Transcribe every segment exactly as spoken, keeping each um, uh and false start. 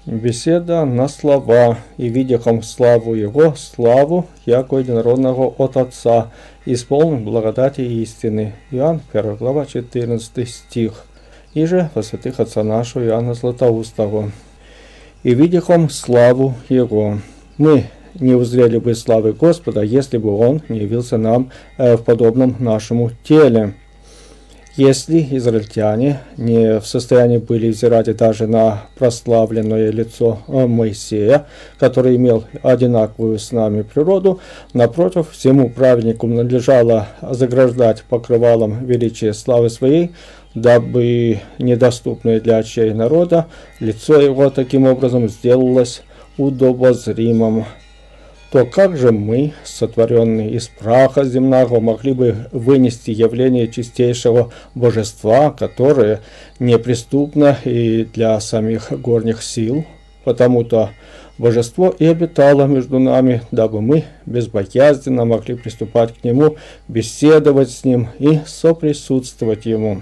Беседа на слова, и видяхом славу Его, славу, яко единородного от Отца, исполнен благодати и истины. Иоанн, первая глава, четырнадцатый стих. И же во святых Отца нашего Иоанна Златоустого. И видяхом славу Его. Мы не узрели бы славы Господа, если бы Он не явился нам в подобном нашему теле. Если израильтяне не в состоянии были взирать даже на прославленное лицо Моисея, который имел одинаковую с нами природу, напротив, всему праведнику надлежало заграждать покрывалом величия славы своей, дабы недоступное для очей народа лицо его таким образом сделалось удобозримым. То как же мы, сотворенные из праха земного, могли бы вынести явление чистейшего божества, которое неприступно и для самих горних сил? Потому-то божество и обитало между нами, дабы мы безбоязненно могли приступать к нему, беседовать с ним и соприсутствовать ему.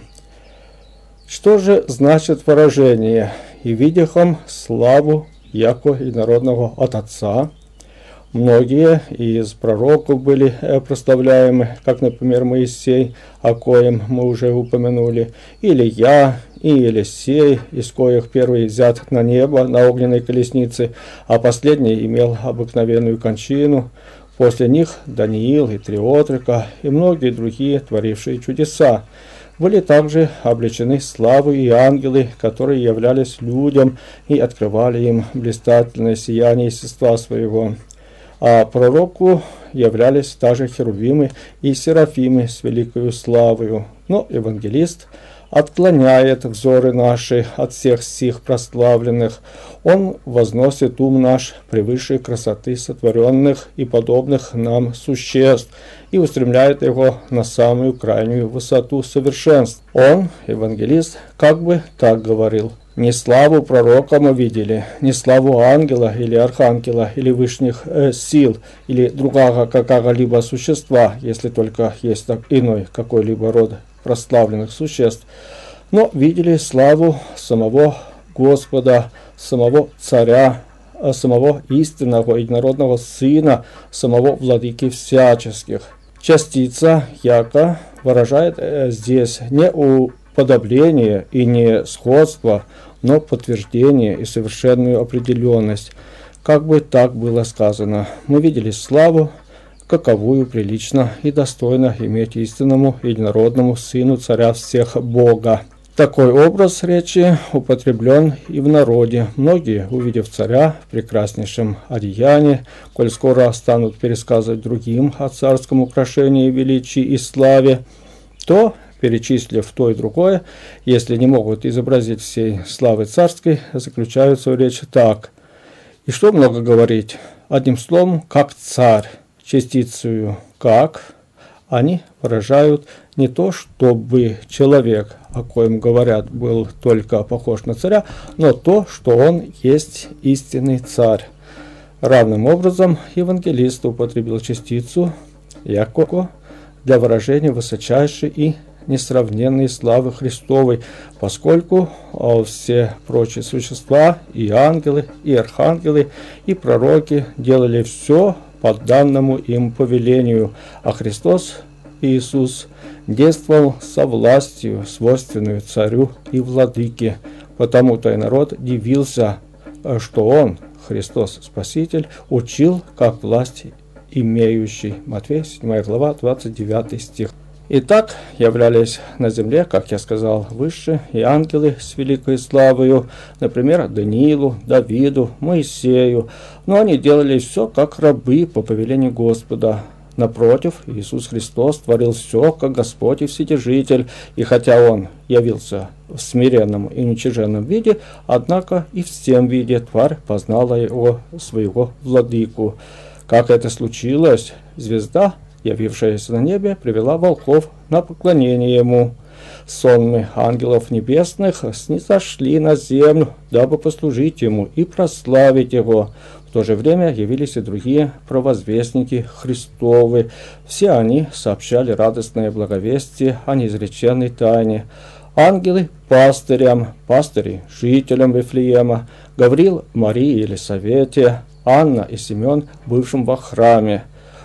Что же значит выражение «и видяхом славу яко единородного от Отца»? Многие из пророков были прославляемы, как, например, Моисей, о коем мы уже упомянули, Илия и Елисей, из коих первый взят на небо на огненной колеснице, а последний имел обыкновенную кончину. После них Даниил и Триотрика и многие другие, творившие чудеса. Были также облечены славой и ангелы, которые являлись людям и открывали им блистательное сияние естества своего. А пророку являлись также херувимы и серафимы с великою славою. Но евангелист отклоняет взоры наши от всех сих прославленных. Он возносит ум наш превыше красоты сотворенных и подобных нам существ и устремляет его на самую крайнюю высоту совершенств. Он, евангелист, как бы так говорил: не славу пророка мы видели, не славу ангела или архангела, или вышних э, сил, или другого какого-либо существа, если только есть так иной какой-либо род прославленных существ, но видели славу самого Господа, самого Царя, самого истинного единородного Сына, самого Владыки всяческих. Частица «яко» выражает э, здесь не уподобление и не сходство, но подтверждение и совершенную определенность. Как бы так было сказано: мы видели славу, каковую прилично и достойно иметь истинному единородному Сыну Царя всех Бога. Такой образ речи употреблен и в народе. Многие, увидев царя в прекраснейшем одеянии, коль скоро станут пересказывать другим о царском украшении, величии и славе, то, перечислив то и другое, если не могут изобразить всей славы царской, заключают свою речь так: и что много говорить, одним словом, как царь, частицею как, они выражают не то, чтобы человек, о коем говорят, был только похож на царя, но то, что он есть истинный царь. Равным образом евангелист употребил частицу «яко» для выражения высочайшей и несравненной славы Христовой, поскольку все прочие существа, и ангелы, и архангелы, и пророки делали все по данному им повелению, а Христос, Иисус, действовал со властью, свойственную царю и владыке. Потому-то и народ дивился, что Он, Христос Спаситель, учил как власть имеющий. Матфея, седьмая глава, двадцать девятый стих. Итак, являлись на земле, как я сказал выше, и ангелы с великой славою, например, Даниилу, Давиду, Моисею, но они делали все как рабы по повелению Господа. Напротив, Иисус Христос творил все, как Господь и Вседержитель, и хотя Он явился в смиренном и уничиженном виде, однако и в всем виде тварь познала Его, своего владыку. Как это случилось? Звезда, явившаяся на небе, привела волхвов на поклонение Ему. Сонмы ангелов небесных снизошли на землю, дабы послужить Ему и прославить Его. В то же время явились и другие провозвестники Христовы. Все они сообщали радостное благовестие о неизреченной тайне. ангелы пастырям, пастыри жителям Вифлеема, Гавриил Марии и Елисавете, Анна и Симеон, бывшим во храме.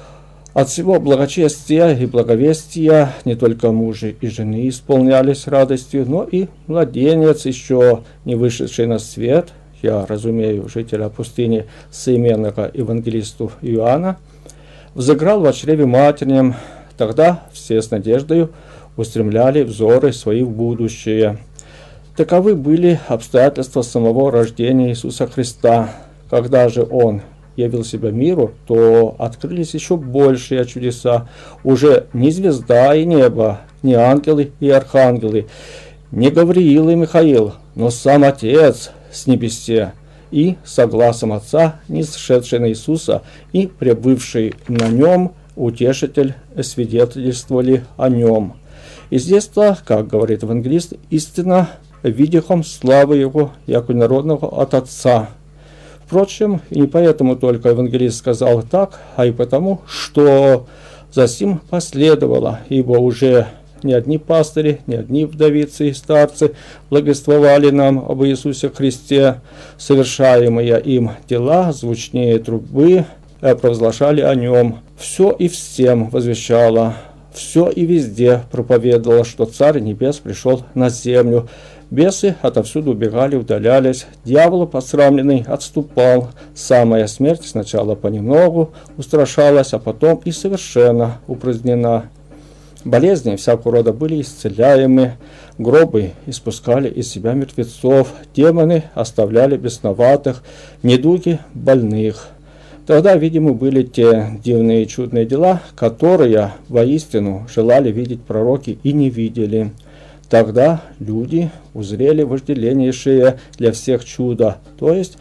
От всего благочестия и благовестия не только мужи и жены исполнялись радостью, но и младенец, еще не вышедший на свет, я разумею, жителя пустыни, соименного евангелисту Иоанна, взыграл во чреве матернем. Тогда все с надеждою устремляли взоры свои в будущее. Таковы были обстоятельства самого рождения Иисуса Христа. Когда же Он явил себя миру, то открылись еще большие чудеса. Уже не звезда и небо, не ангелы и архангелы, не Гавриил и Михаил, но сам Отец с небесе, и, согласом Отца, нисшедший на Иисуса и пребывший на Нем Утешитель свидетельствовали о Нем. И здесь-то, как говорит евангелист, истинно видихом славы Его, яко народного от Отца. Впрочем, и не поэтому только евангелист сказал так, а и потому, что за сим последовало, ибо уже не одни пастыри, не одни вдовицы и старцы благовествовали нам об Иисусе Христе, совершаемые им дела, звучнее трубы, провозглашали о Нем. Все и всем возвещало, все и везде проповедовало, что Царь Небес пришел на землю. Бесы отовсюду убегали, удалялись, дьявол посрамленный отступал, самая смерть сначала понемногу устрашалась, а потом и совершенно упразднена. Болезни всякого рода были исцеляемы, гробы испускали из себя мертвецов, демоны оставляли бесноватых, недуги больных. Тогда, видимо, были те дивные и чудные дела, которые воистину желали видеть пророки и не видели. Тогда люди узрели вожделеннейшее для всех чудо, то есть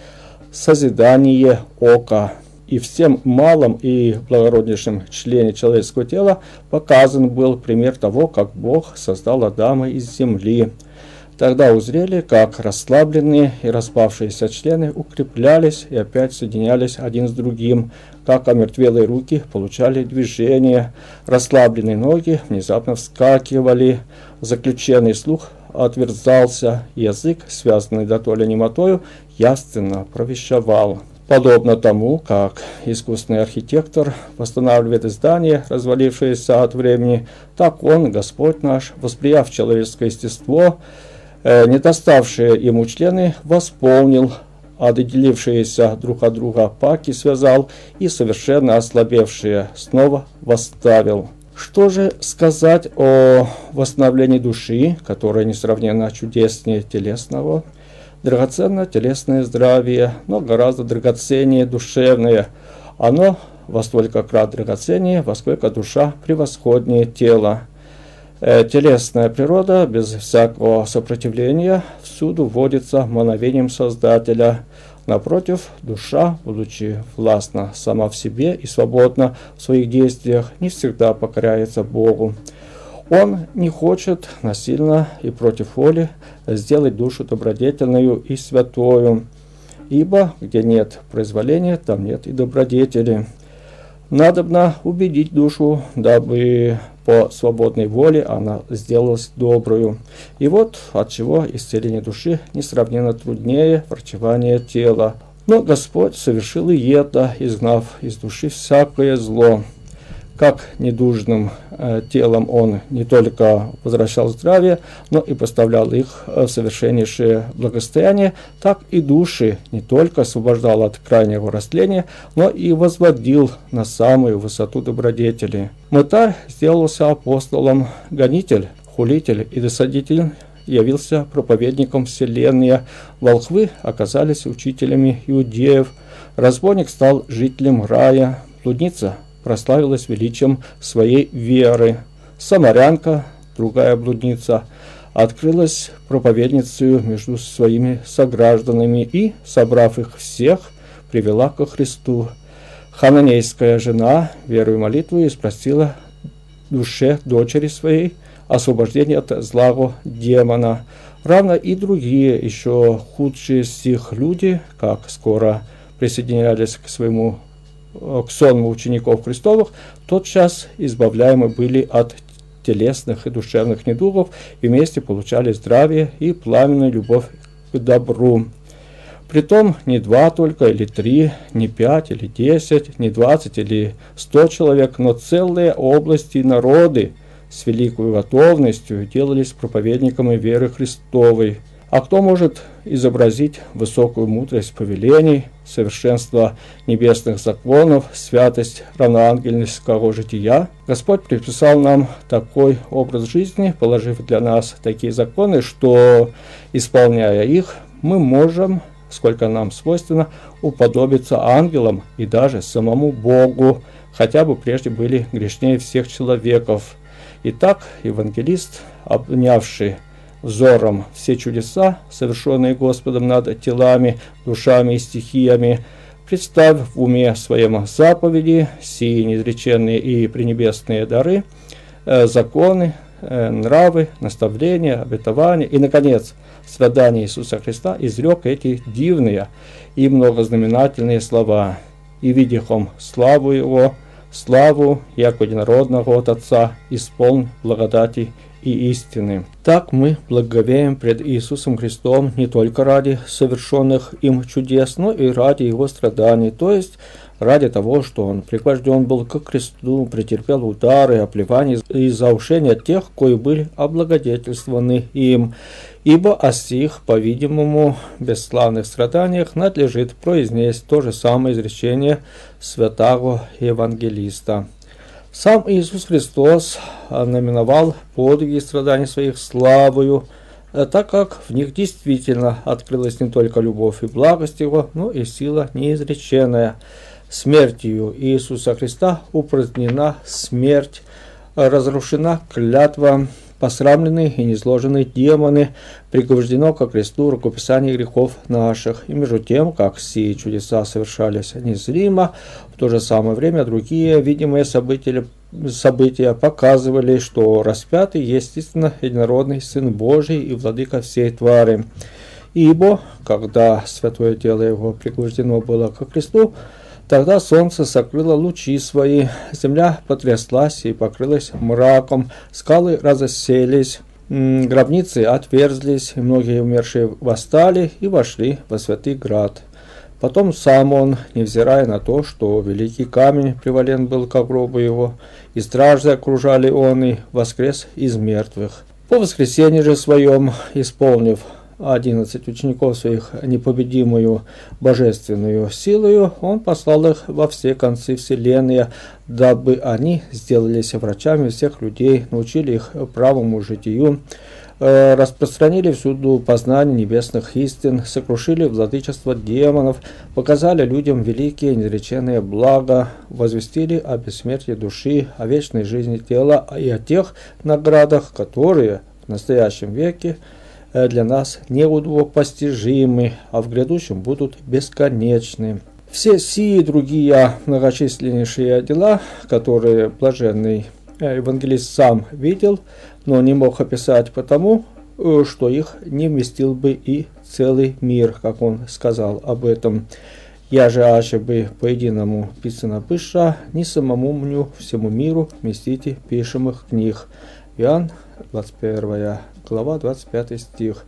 созидание ока. И всем малым и благороднейшим члене человеческого тела показан был пример того, как Бог создал Адама из земли. Тогда узрели, как расслабленные и распавшиеся члены укреплялись и опять соединялись один с другим, как омертвелые руки получали движение, расслабленные ноги внезапно вскакивали, заключенный слух отверзался, язык, связанный дотоле немотою, явственно провещевал. Подобно тому, как искусный архитектор восстанавливает здание, развалившееся от времени, так Он, Господь наш, восприяв человеческое естество, э, не доставшие ему члены, восполнил, отделившиеся друг от друга паки связал и совершенно ослабевшие снова восставил. Что же сказать о восстановлении души, которая несравненно чудеснее телесного? Драгоценно телесное здравие, но гораздо драгоценнее душевное. Оно во столько крат драгоценнее, во сколько душа превосходнее тела. Э, телесная природа без всякого сопротивления всюду вводится мановением Создателя. Напротив, душа, будучи властна сама в себе и свободна в своих действиях, не всегда покоряется Богу. Он не хочет насильно и против воли сделать душу добродетельную и святою, ибо где нет произволения, там нет и добродетели. Надобно убедить душу, дабы по свободной воле она сделалась добрую. И вот отчего исцеление души несравненно труднее врачевания тела. Но Господь совершил и это, изгнав из души всякое зло. Как недужным э, телом Он не только возвращал здравие, но и поставлял их в совершеннейшее благосостояние, так и души не только освобождал от крайнего растления, но и возводил на самую высоту добродетели. Мытарь сделался апостолом, гонитель, хулитель и досадитель явился проповедником вселенной, волхвы оказались учителями иудеев, разбойник стал жителем рая, блудница прославилась величием своей веры. Самарянка, другая блудница, открылась проповедницей между своими согражданами и, собрав их всех, привела ко Христу. Хананейская жена верою молитвою спросила душе дочери своей освобождение от злого демона. Равно и другие, еще худшие сих люди, как скоро присоединялись к своему к сонму учеников Христовых, тотчас избавляемы были от телесных и душевных недугов и вместе получали здравие и пламенную любовь к добру. Притом не два только, или три, не пять, или десять, не двадцать, или сто человек, но целые области и народы с великой готовностью делались проповедниками веры Христовой. А кто может изобразить высокую мудрость повелений, совершенство небесных законов, святость равноангельского жития? Господь приписал нам такой образ жизни, положив для нас такие законы, что, исполняя их, мы можем, сколько нам свойственно, уподобиться ангелам и даже самому Богу, хотя бы прежде были грешнее всех человеков. Итак, евангелист, обнявший взором все чудеса, совершенные Господом над телами, душами и стихиями, представив в уме своем заповеди, сии неизреченные и пренебесные дары, э, законы, э, нравы, наставления, обетования и, наконец, страдания Иисуса Христа, изрек эти дивные и многознаменательные слова: «И видихом славу Его, славу яко единородного от Отца, исполн благодати и истины». Так мы благоговеем пред Иисусом Христом не только ради совершенных им чудес, но и ради Его страданий, то есть ради того, что Он пригвожден был к кресту, претерпел удары, оплевания и заушения тех, кои были облагодетельствованы им. Ибо о сих, по-видимому, бесславных страданиях надлежит произнести то же самое изречение святого евангелиста. Сам Иисус Христос наименовал подвиги и страдания своих славою, так как в них действительно открылась не только любовь и благость Его, но и сила неизреченная. Смертью Иисуса Христа упразднена смерть, разрушена клятва, посрамлены и низложены демоны, пригвождено ко кресту рукописание грехов наших. И между тем, как сии чудеса совершались незримо, в то же самое время другие видимые события, события показывали, что распятый есть истинно единородный Сын Божий и Владыка всей твари. Ибо, когда святое тело Его пригвождено было ко кресту, тогда солнце сокрыло лучи свои, земля потряслась и покрылась мраком, скалы разоселись, гробницы отверзлись, и многие умершие восстали и вошли во святый град. Потом сам он, невзирая на то, что великий камень привален был к гробу его, и стражи окружали он, и воскрес из мертвых. По воскресенье же своем, исполнив одиннадцать учеников своих непобедимую божественную силою, он послал их во все концы вселенной, дабы они сделались врачами всех людей, научили их правому житию, распространили всюду познание небесных истин, сокрушили владычество демонов, показали людям великие неизреченные блага, возвестили о бессмертии души, о вечной жизни тела и о тех наградах, которые в настоящем веке для нас неудвопостижимы, а в грядущем будут бесконечны. Все сии другие многочисленнейшие дела, которые блаженный евангелист сам видел, но не мог описать потому, что их не вместил бы и целый мир, как он сказал об этом. «Я же аще бы по единому писано пыша, ни самому мню всему миру вместите пишемых книг». Иоанн, двадцать первая глава, двадцать пятый стих.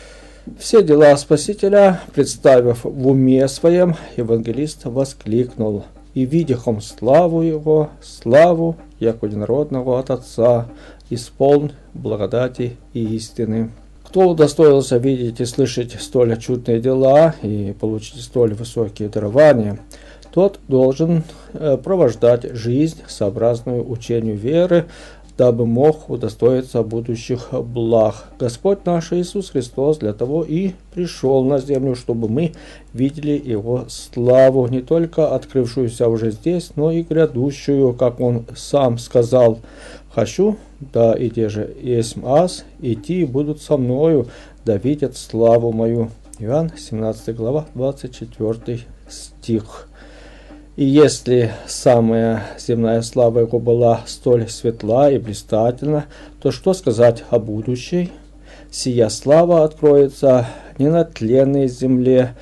Все дела Спасителя, представив в уме своем, евангелист воскликнул: «И видихом славу Его, славу, яко единородного от Отца, исполн благодати и истины». Кто удостоился видеть и слышать столь чудные дела и получить столь высокие дарования, тот должен провождать жизнь, сообразную учению веры, дабы мог удостоиться будущих благ. Господь наш Иисус Христос для того и пришел на землю, чтобы мы видели Его славу, не только открывшуюся уже здесь, но и грядущую, как Он сам сказал: «Хочу, да и те же есть аз, идти будут со мною, да видят славу мою». Иоанн, семнадцатая глава, двадцать четвёртый стих. И если самая земная слава Его была столь светла и блистательна, то что сказать о будущей? Сия слава откроется не на тленной земле,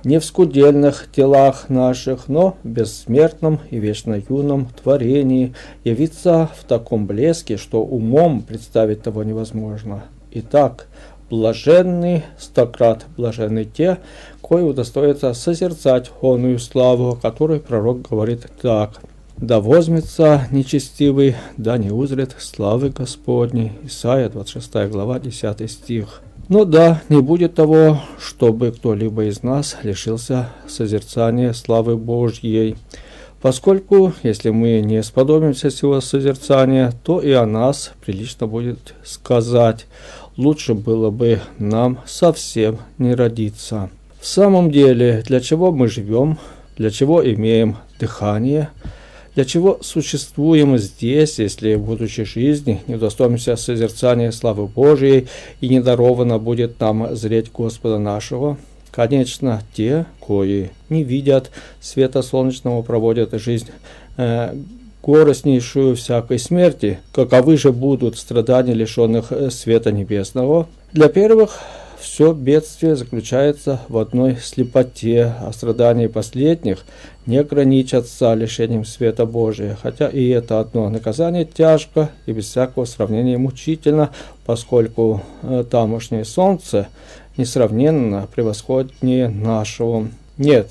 не в скудельных телах наших, но в бессмертном и вечно юном творении, явиться в таком блеске, что умом представить того невозможно. Итак, блаженны, стократ блаженны те, кои удостоятся созерцать оную славу, о которой пророк говорит так: «Да возьмется нечестивый, да не узрит славы Господней». Исайя двадцать шестая глава, десятый стих. Но да, не будет того, чтобы кто-либо из нас лишился созерцания славы Божьей, поскольку, если мы не сподобимся сего созерцания, то и о нас прилично будет сказать: лучше было бы нам совсем не родиться. В самом деле, для чего мы живем, для чего имеем дыхание, для чего существуем здесь, если, будучи жизни, не удостоимся созерцания славы Божией и не даровано будет нам зреть Господа нашего? Конечно, те, кои не видят света солнечного, проводят жизнь э, горестнейшую всякой смерти. Каковы же будут страдания лишенных света небесного? Для первых все бедствие заключается в одной слепоте, а страдания последних не ограничатся лишением света Божия, хотя и это одно наказание тяжко и без всякого сравнения мучительно, поскольку тамошнее солнце несравненно превосходнее нашего. Нет,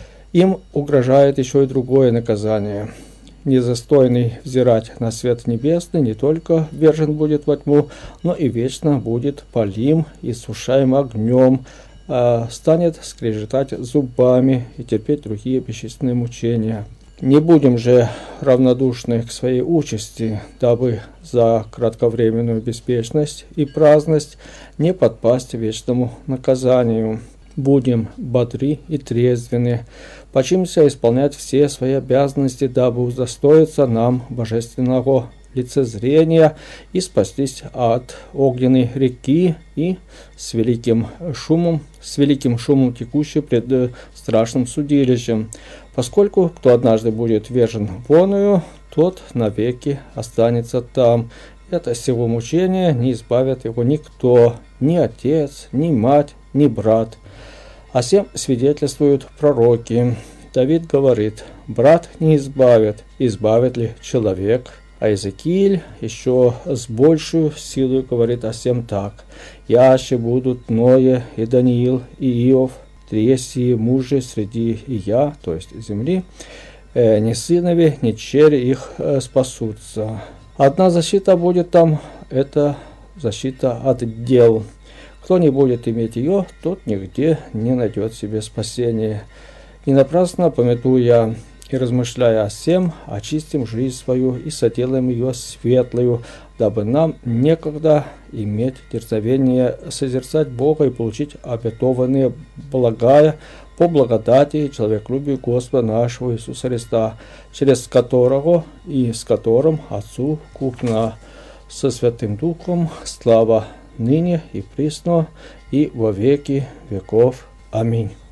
им угрожает еще и другое наказание. Недостойный взирать на свет небесный не только вержен будет во тьму, но и вечно будет палим и сушаем огнем, а станет скрежетать зубами и терпеть другие бесчисленные мучения. Не будем же равнодушны к своей участи, дабы за кратковременную беспечность и праздность не подпасть вечному наказанию. Будем бодры и трезвены, почимся исполнять все свои обязанности, дабы удостоиться нам божественного лицезрения и спастись от огненной реки и с великим шумом, с великим шумом текущей пред страшным судилищем. Поскольку кто однажды будет вержен воную, тот навеки останется там. Это сего мучения не избавит его никто, ни отец, ни мать, ни брат. О сем свидетельствуют пророки. Давид говорит: «Брат не избавит, избавит ли человек?» А Иезекииль еще с большей силой говорит о сем так: «Яще будут Ноя и Даниил и Иов, три сии мужи среди и я», то есть земли, э, «ни сынови, ни чери их э, спасутся». Одна защита будет там, это защита от дел. Кто не будет иметь ее, тот нигде не найдет себе спасения. Не напрасно, памятуя и размышляя о сем, очистим жизнь свою и соделаем ее светлую, дабы нам некогда иметь дерзновение созерцать Бога и получить обетованные благая по благодати и человеколюбию Господа нашего Иисуса Христа, через которого и с которым Отцу купна со Святым Духом слава ныне и присно и во веки веков. Аминь.